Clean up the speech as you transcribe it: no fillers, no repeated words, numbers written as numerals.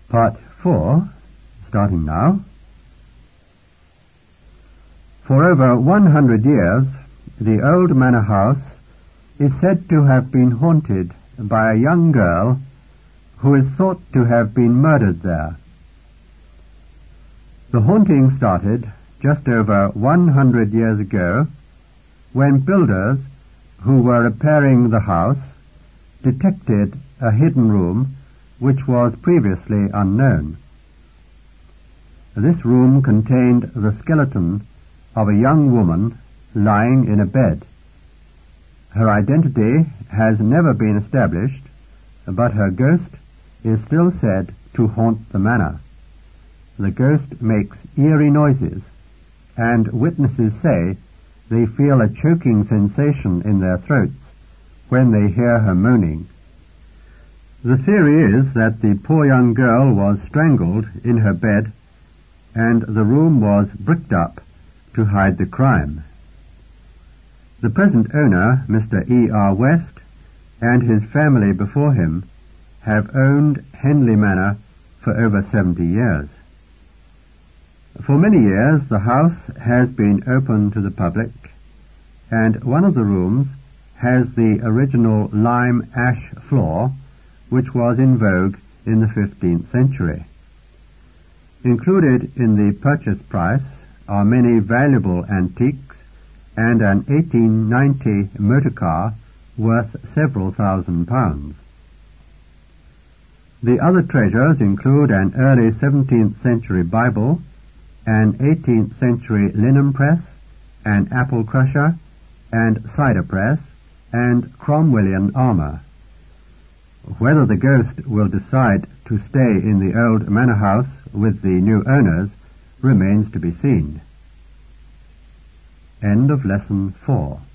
Part 4, starting now. For over 100 years, the old manor house is said to have been haunted by a young girl who is thought to have been murdered there. The haunting started just over 100 years ago when builders who were repairing the house detected a hidden room which was previously unknown. This room contained the skeleton of a young woman lying in a bed. Her identity has never been established, but her ghost is still said to haunt the manor. The ghost makes eerie noises, and witnesses say they feel a choking sensation in their throats when they hear her moaning. The theory is that the poor young girl was strangled in her bed and the room was bricked up to hide the crime. The present owner, Mr. E.R. West, and his family before him have owned Henley Manor for over 70 years. For many years the house has been open to the public, and one of the rooms has the original lime ash floor which was in vogue in the 15th century. Included in the purchase price are many valuable antiques and an 1890 motor car worth several £1,000s. The other treasures include an early 17th century Bible, an 18th century linen press, an apple crusher, and cider press, and Cromwellian armour. Whether the ghost will decide to stay in the old manor house with the new owners remains to be seen. End of Lesson 4.